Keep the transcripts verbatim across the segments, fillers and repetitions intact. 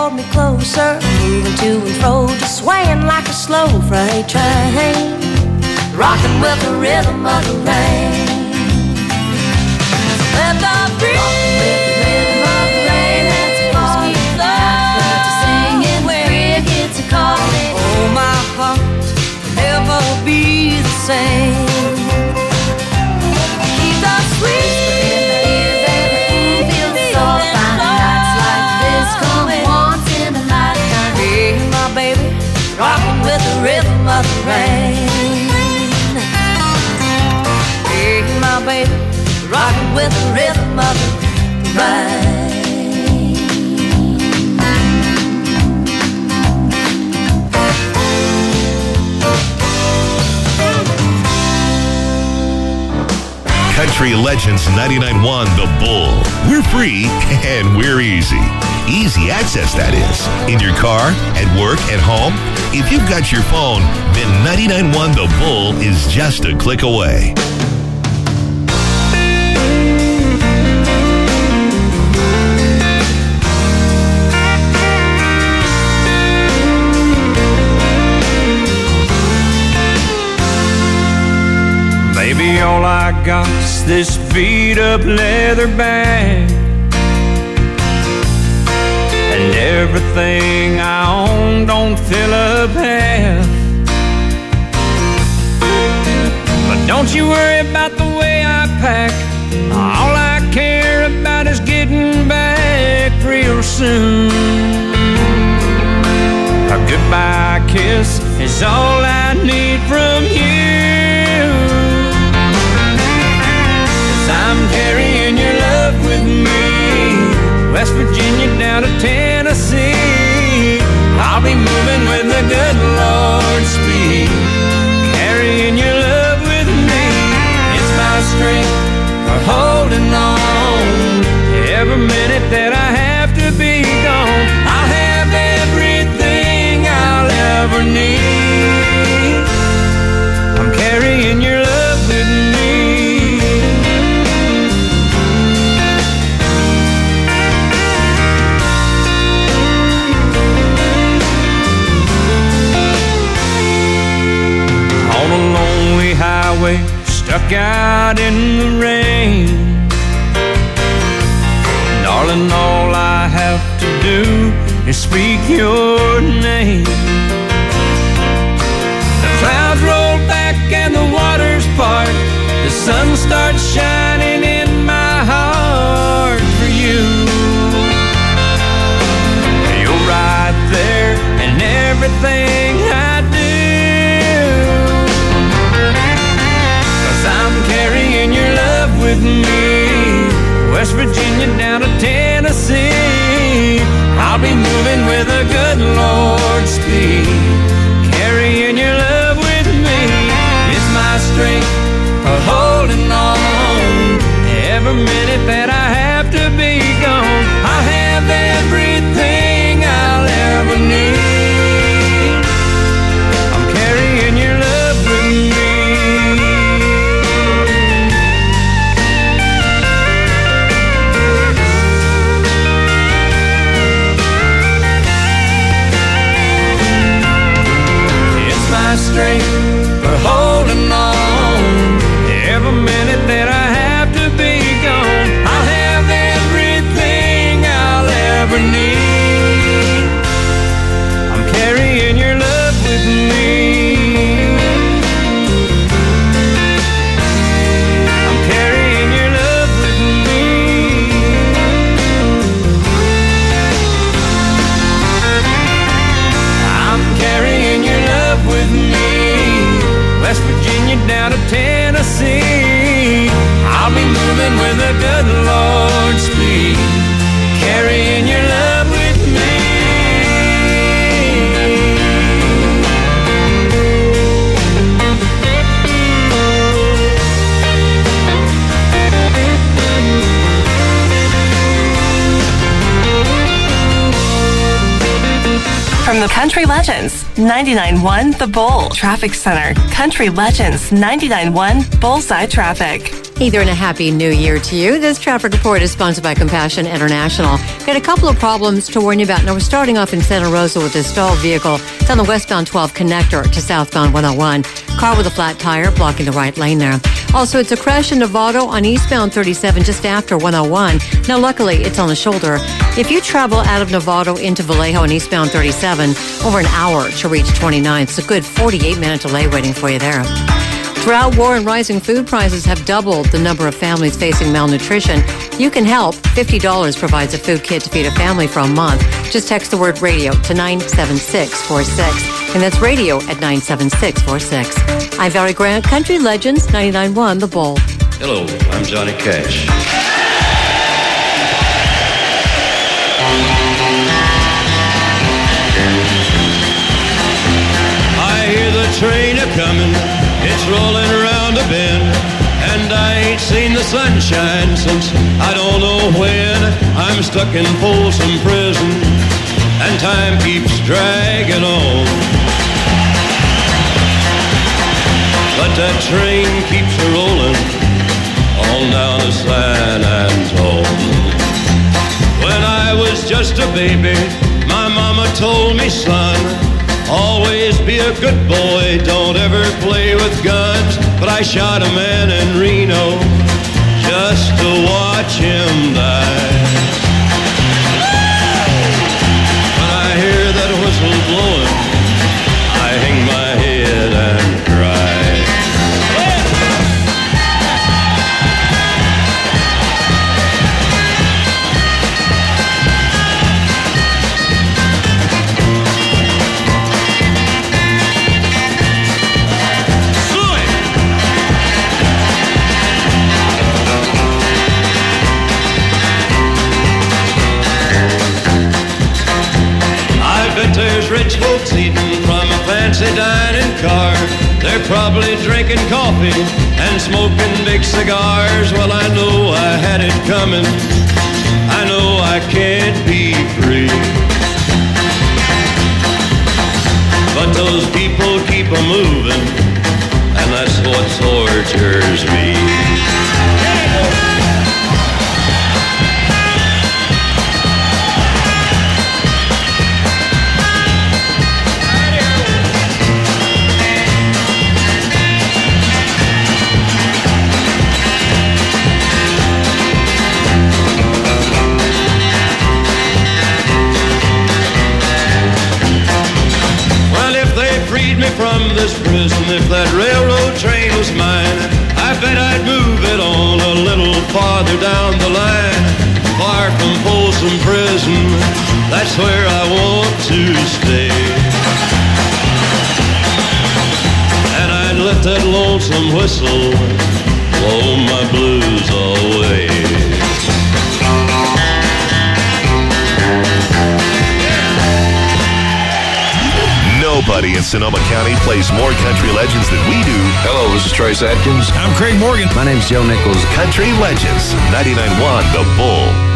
hold me closer, moving to and fro, just swaying like a slow freight train, rocking with the rhythm of the rain. Let the breeze keep flowing, singing crickets are calling. Oh, my heart will never be the same. Keep the sweet with the rhythm of the rain. Hey, my baby, rocking with the rhythm of the rain. Country Legends ninety-nine point one The Bull. We're free and we're easy. Easy access, that is. In your car, at work, at home. If you've got your phone, then ninety-nine point one The Bull is just a click away. Baby, all I got's this beat-up leather bag, and everything I own don't fill up half. But don't you worry about the way I pack. All I care about is getting back real soon. A goodbye kiss is all I need from you. I'm carrying your love with me, West Virginia down to Tennessee. I'll be moving with the good Lord's speed, carrying your love with me. It's my strength for holding on. Every minute that I have to be gone, I'll have everything I'll ever need. I'm carrying your love with me. Highway, stuck out in the rain. Darling, all I have to do is speak your name. The clouds roll back and the waters part. The sun starts shining in my heart for you. You're right there in everything I do. I'm carrying your love with me, West Virginia down to Tennessee. I'll be moving with a good Lord's speed, carrying your love with me. It's my strength for holding on. Every minute that I have to be gone, I'll have everything I'll ever need. I'm carrying your love with me. Strength for holding on. Every minute that I have to be gone, I'll have everything I'll ever need. I'm carrying your love with me. I'm carrying your love with me. I'm carrying your love with me, West Virginia down to Tennessee. I'll be moving with a good Lord's speed, carrying your love with me. From the Country Legends ninety-nine point one The Bull Traffic Center, Country Legends ninety-nine point one Bullseye Traffic. Hey there, and a happy new year to you. This traffic report is sponsored by Compassion International. Got a couple of problems to warn you about. Now, we're starting off in Santa Rosa with a stalled vehicle. It's on the westbound twelve connector to southbound one oh one. Car with a flat tire blocking the right lane there. Also, it's a crash in Novato on eastbound thirty-seven just after one oh one. Now, luckily, it's on the shoulder. If you travel out of Novato into Vallejo on eastbound thirty-seven, over an hour to reach twenty-nine. It's a good forty-eight minute delay waiting for you there. Drought, war, and rising food prices have doubled the number of families facing malnutrition. You can help. fifty dollars provides a food kit to feed a family for a month. Just text the word radio to nine seven six four six. And that's radio at nine seven six four six. I'm Valerie Grant, Country Legends, ninety-nine point one The Bull. Hello, I'm Johnny Cash. I hear the train a-coming. It's rolling around a bend, and I ain't seen the sunshine since I don't know when. I'm stuck in Folsom Prison, and time keeps dragging on. But that train keeps a-rolling on down to San Antone. When I was just a baby, my mama told me, son, always be a good boy, don't ever play with guns. But I shot a man in Reno just to watch him die. When I hear that whistle blowing, I hang my head and cry. There's rich folks eating from a fancy dining car. They're probably drinking coffee and smoking big cigars. Well, I know I had it coming. I know I can't be free. But those people keep a-moving, and that's what tortures me. From this prison, if that railroad train was mine, I bet I'd move it on a little farther down the line. Far from Folsom Prison, that's where I want to stay. And I'd let that lonesome whistle blow my blues away. Nobody in Sonoma County plays more country legends than we do. Hello, this is Trace Adkins. I'm Craig Morgan. My name's Joe Nichols. Country Legends, ninety-nine point one The Bull.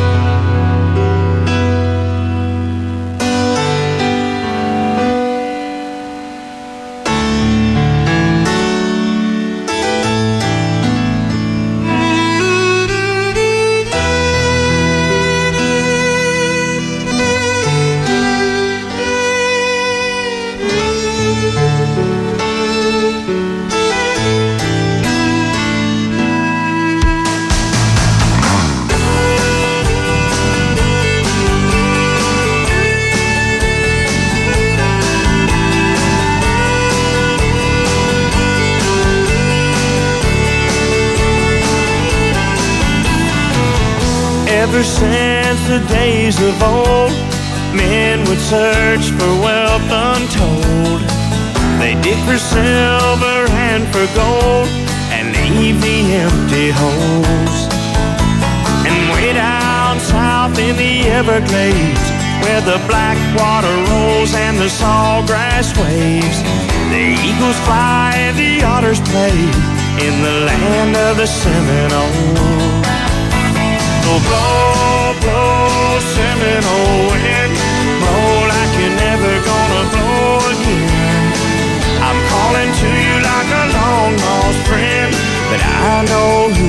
Ever since the days of old, men would search for wealth untold. They dig for silver and for gold, and leave the empty holes. And way down south in the Everglades, where the black water rolls and the sawgrass waves, the eagles fly and the otters play in the land of the Seminole. So blow, blow, Seminole wind, blow like you're never gonna blow again. I'm calling to you like a long lost friend, but I know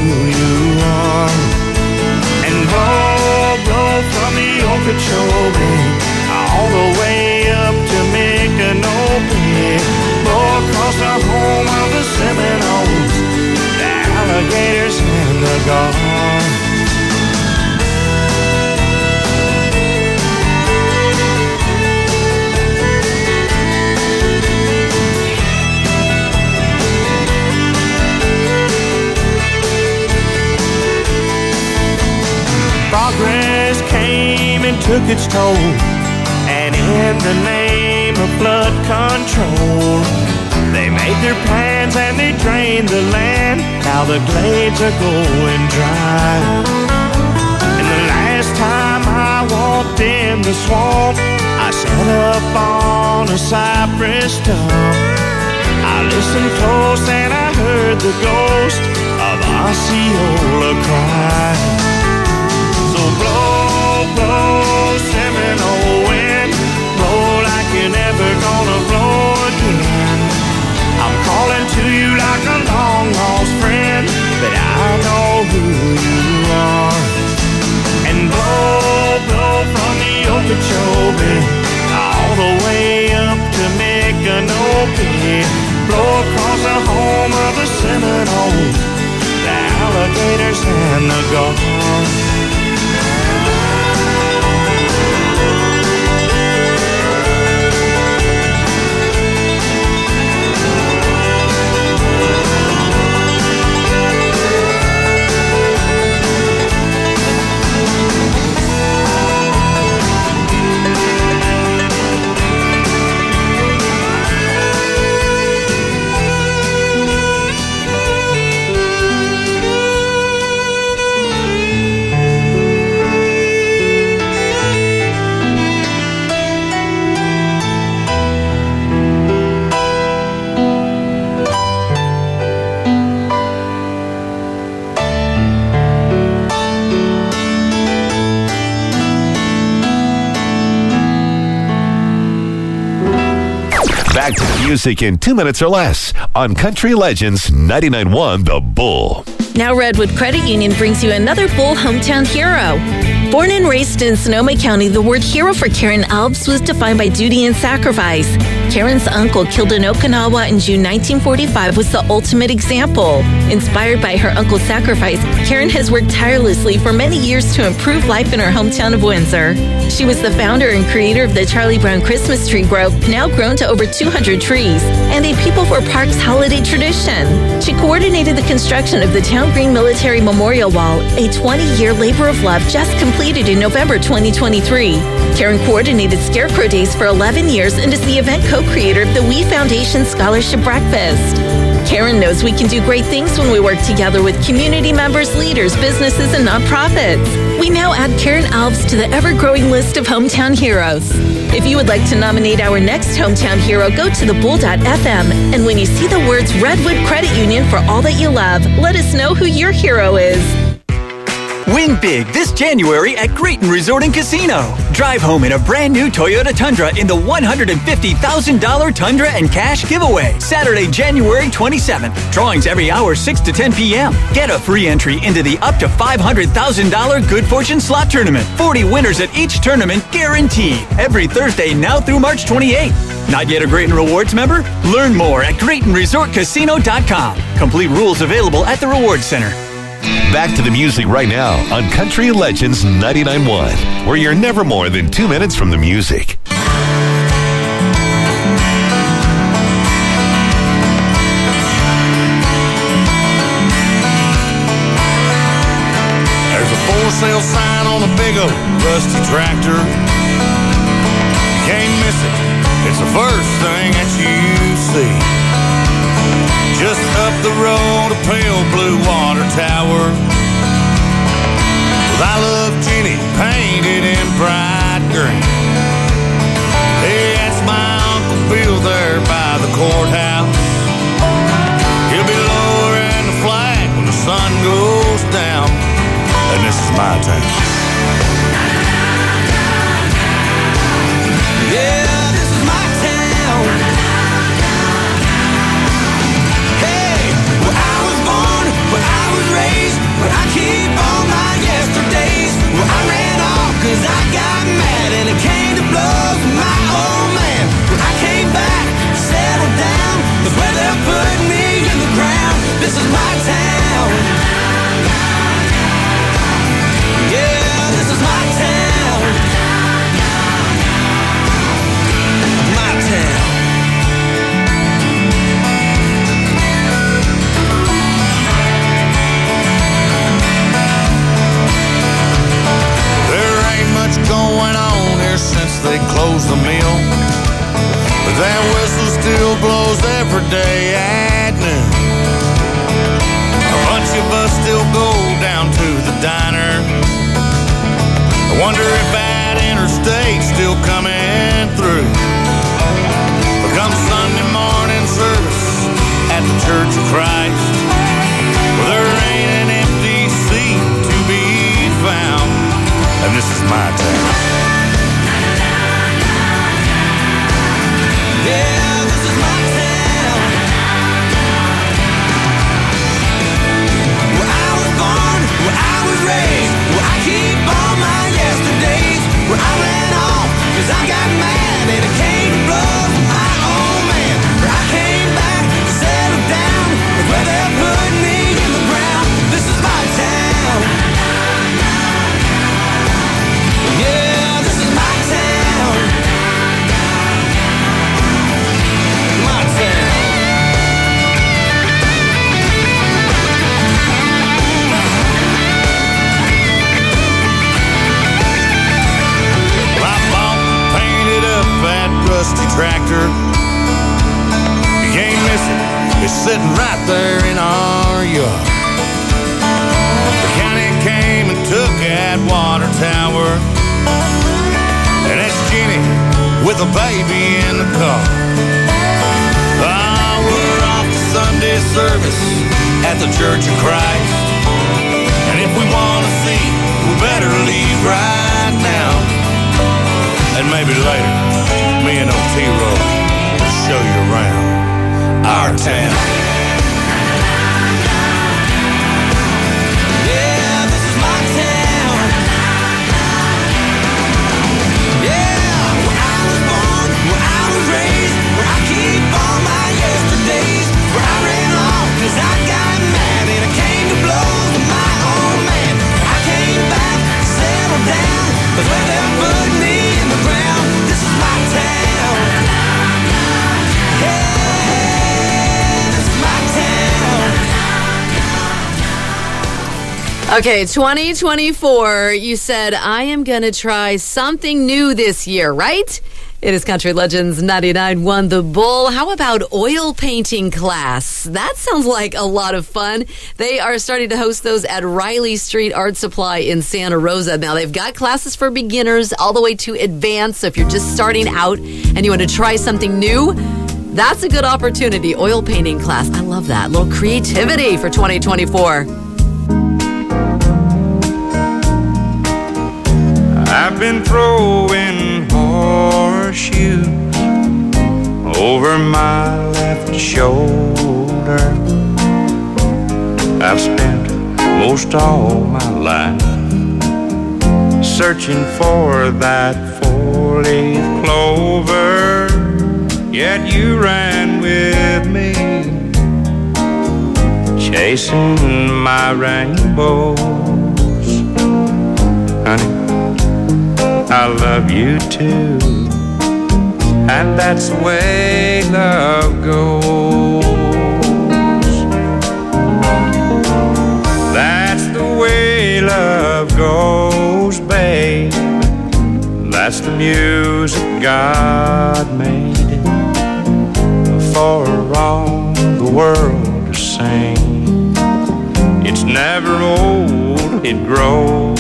gets told. And in the name of flood control, they made their plans and they drained the land. Now the glades are going dry. And the last time I walked in the swamp, I sat up on a cypress stump. I listened close and I heard the ghost of Osceola cry. So blow, blow, Seminole wind, blow like you're never gonna blow again. I'm calling to you like a long lost friend, but I know who you are. And blow, blow from the Okeechobee all the way up to Micanopy. Blow across the home of the Seminoles, the alligators and the gulls. Back to the music in two minutes or less on Country Legends ninety-nine point one The Bull. Now Redwood Credit Union brings you another Bull hometown hero. Born and raised in Sonoma County, the word hero for Karen Alves was defined by duty and sacrifice. Karen's uncle, killed in Okinawa in June nineteen forty-five, was the ultimate example. Inspired by her uncle's sacrifice, Karen has worked tirelessly for many years to improve life in her hometown of Windsor. She was the founder and creator of the Charlie Brown Christmas Tree Grove, now grown to over two hundred trees, and a People for Parks holiday tradition. She coordinated the construction of the Town Green Military Memorial Wall, a twenty-year labor of love just completed in November twenty twenty-three. Karen coordinated Scarecrow Days for eleven years and is the event co-creator of the We Foundation Scholarship Breakfast. Karen knows we can do great things when we work together with community members, leaders, businesses, and nonprofits. We now add Karen Alves to the ever-growing list of hometown heroes. If you would like to nominate our next hometown hero, go to the bull dot f m, and when you see the words Redwood Credit Union for all that you love, let us know who your hero is. Win big this January at Grayton Resort and Casino. Drive home in a brand new Toyota Tundra in the one hundred fifty thousand dollars Tundra and Cash giveaway. Saturday, January twenty-seventh. Drawings every hour, six to ten p.m. Get a free entry into the up to five hundred thousand dollars Good Fortune Slot Tournament. forty winners at each tournament guaranteed. Every Thursday now through March twenty-eighth. Not yet a Grayton Rewards member? Learn more at Grayton Resort Casino dot com. Complete rules available at the Rewards Center. Back to the music right now on Country Legends ninety-nine point one, where you're never more than two minutes from the music. There's a for sale sign on a big old rusty tractor. You can't miss it. It's the first thing that you see. Just up the road, a pale blue water tower with I Love Jenny painted in bright green. Hey, that's my Uncle Bill there by the courthouse. He'll be lowering the flag when the sun goes down. And this is my town. Yeah, this is my town. Where I was raised, where I keep all my yesterdays. Where I ran off cause I got mad and it came to blows with my old man. When I came back, settled down, that's where they're putting me in the ground. This is my town. Yeah, this is my town. My town. Going on they close the mill. But that whistle still blows every day at noon. A bunch of us still go down to the diner. I wonder if that interstate's still coming through. But come Sunday morning service at the Church of Christ, well, there ain't an empty seat to be found, and this is my town. Yeah, this is my town. Where I was born, where I was raised, where I keep all my yesterdays, where I ran off cause I got mad and it came to blows with my old man. Where I came back to settle down, where they put me in the ground. This is my town. Yeah, this is my town. My town. I bought, painted up that rusty tractor. You can't miss it. It's sitting right there in our yard. The county came and took that water tower, and that's Jenny with a baby in the car. Ah, we're off to Sunday service at the Church of Christ, and if we want to see, we better leave right now. And maybe later, me and Otero will show you around our town. Yeah, this is my town. Yeah, where I was born, where I was raised, where I keep all my yesterdays, where I ran off cause I got mad and it came to blows with my old man. I came back, settled down, but where they put me in the ground. This is my town. Yeah, this is my town. Okay, twenty twenty-four, you said, I am going to try something new this year, right? It is Country Legends ninety-nine point one The Bull. How about oil painting class? That sounds like a lot of fun. They are starting to host those at Riley Street Art Supply in Santa Rosa. Now, they've got classes for beginners all the way to advanced. So if you're just starting out and you want to try something new, that's a good opportunity. Oil painting class. I love that. A little creativity for twenty twenty-four. I've been throwing horseshoes over my left shoulder. I've spent most all my life searching for that four-leaf clover, yet you ran with me, chasing my rainbows. Honey, I love you too, and that's the way love goes. That's the way love goes, babe. That's the music God made for all the world to sing. It's never old, it grows.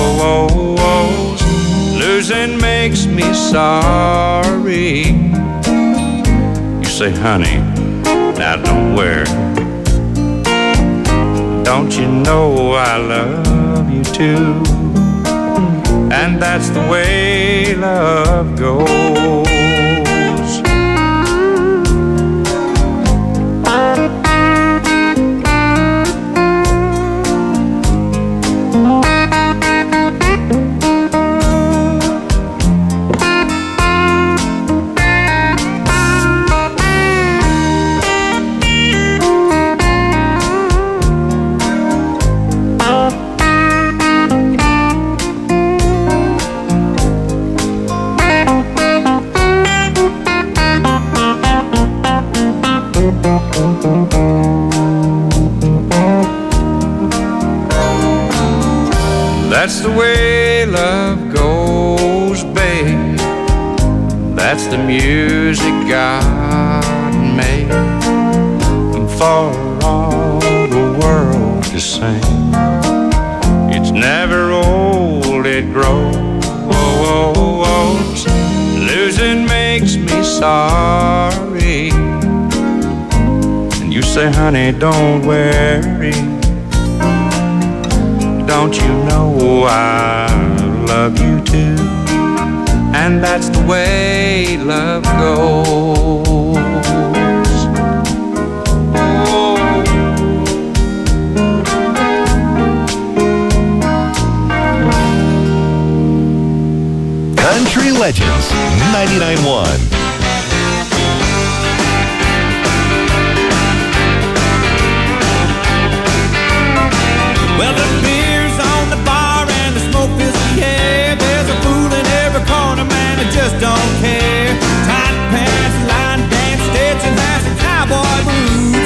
Losing makes me sorry. You say, honey, now don't worry. Don't you know I love you too? And that's the way love goes. That's the music God made for all the world to sing. It's never old, it grows. Losing makes me sorry. And you say, honey, don't worry. Don't you know I love you too? And that's the way love goes. Oh. Country Legends ninety-nine point one. Well, the beer's on the bar and the smoke fills the air. There's a fool in every corner, man, I just don't care. Tight pants, line dance, Stetson hats, and cowboy boots.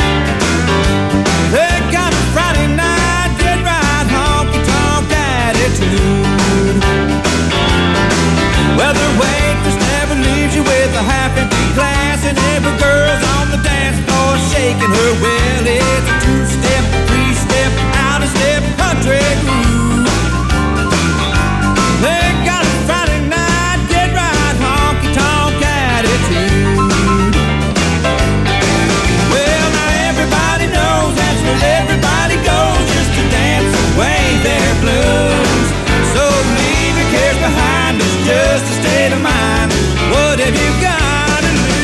They got a Friday night, get right, honky-tonk attitude. Well, the waitress never leaves you with a half-empty glass, and every girl's on the dance floor shaking her. Well, it's a two-step, three-step, out-of-step country groove. They got a Friday night, get right, honky-tonk attitude. Well, now everybody knows that's where everybody goes, just to dance away their blues. So leave your cares behind, it's just a state of mind. What have you got to lose?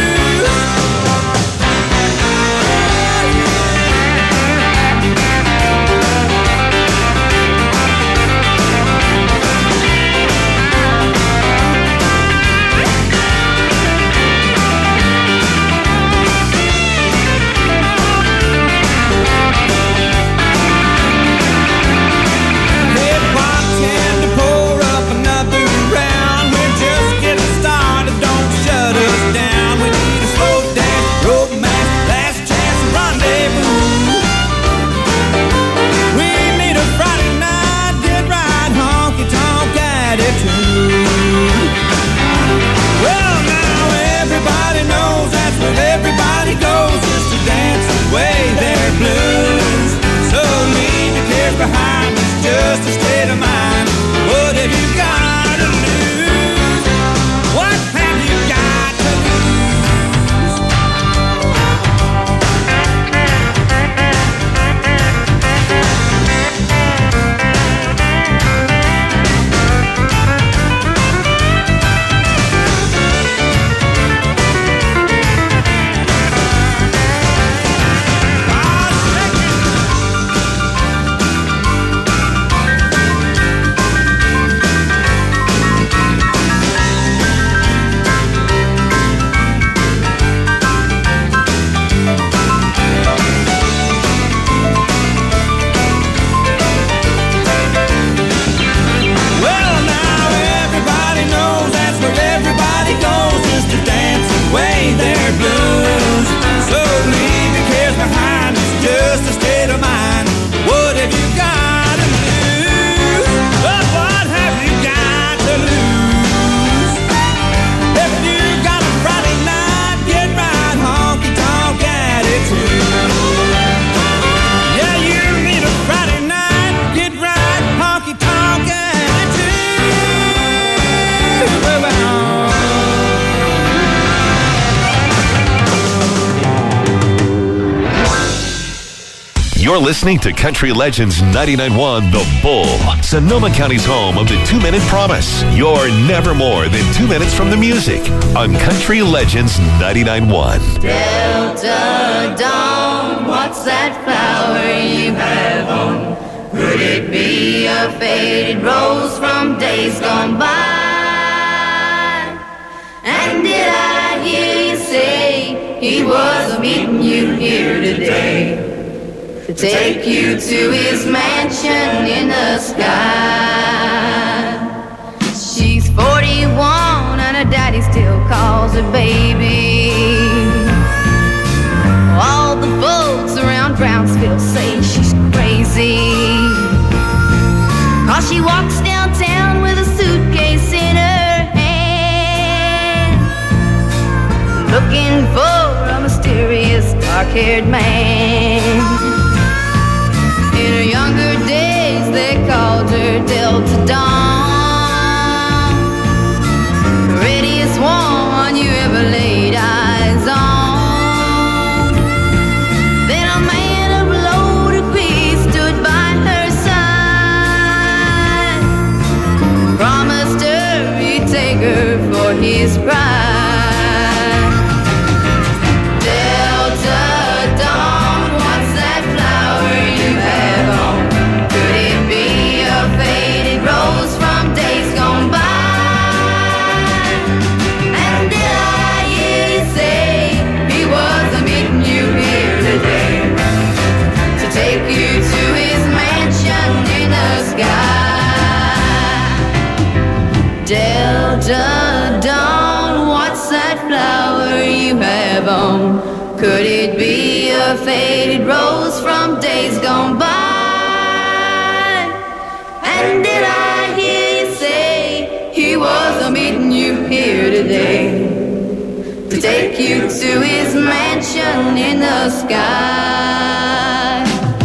Behind is just a state of mind. What have you got to lose? What have you got to You're listening to Country Legends ninety-nine point one The Bull, Sonoma County's home of the two-minute promise. You're never more than two minutes from the music on Country Legends ninety-nine point one. Delta Dawn, what's that flower you have on? Could it be a faded rose from days gone by? And did I hear you say he was meeting you here today to take you to his mansion in the sky? She's forty-one and her daddy still calls her baby. All the folks around Brownsville say she's crazy, 'cause she walks downtown with a suitcase in her hand. dark-haired man. In her younger days, they called her Delta Dawn, the readiest one you ever laid eyes on. Then a man of loaded quill stood by her side, promised her he'd take her for his bride. Delta Dawn, what's that flower you have on? Could it be a faded rose from days gone by? And did I hear you say he was meeting you here today to take you to his mansion in the sky?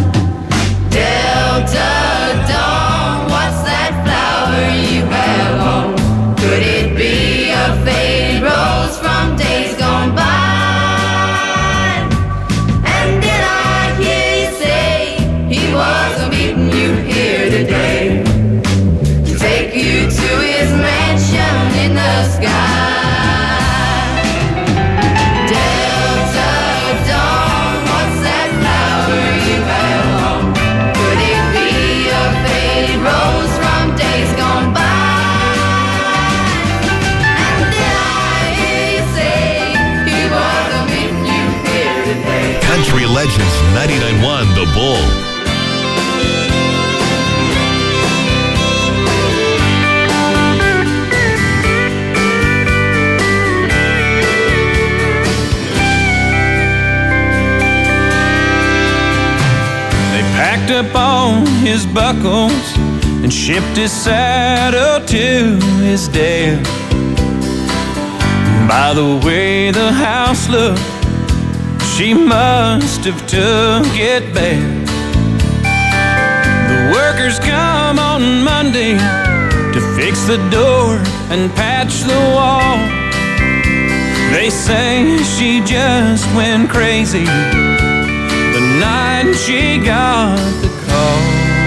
Delta Dawn, what's that flower you have on? Could it be a faded rose from days gone by? And did I hear you say he was meeting you here today to take you to his mansion in the sky? Delta Dawn, what's that flower you have on? Could it be a faded rose from days gone by? Country Legends ninety-nine point one The Bull. They packed up all his buckles and shipped his saddle to his dad. By the way the house looked, she must have took it bad. The workers come on Monday to fix the door and patch the wall. They say she just went crazy the night she got the call.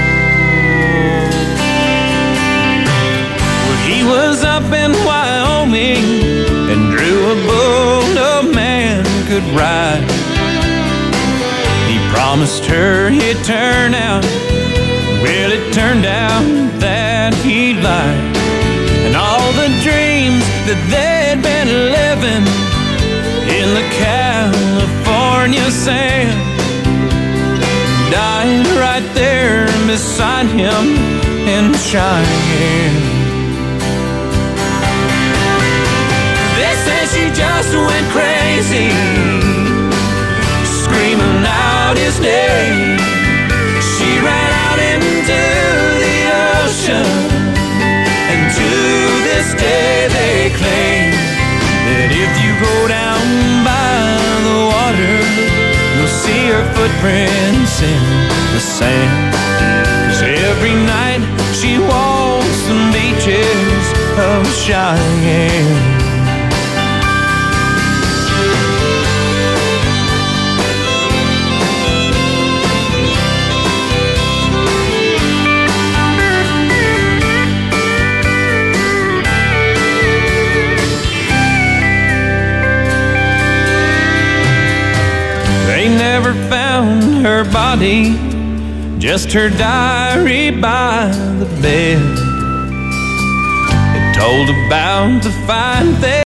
Well, he was up in Wyoming and drew a bull no man could ride. He promised her he'd turn out. Well, it turned out that he lied. And all the dreams that they'd been living in the California sand died right there beside him in Cheyenne. She just went crazy, screaming out his name. She ran out into the ocean, and to this day they claim that if you go down by the water, you'll see her footprints in the sand. 'Cause every night she walks the beaches of Cheyenne. They never found her body, just her diary by the bed. It told about the fine things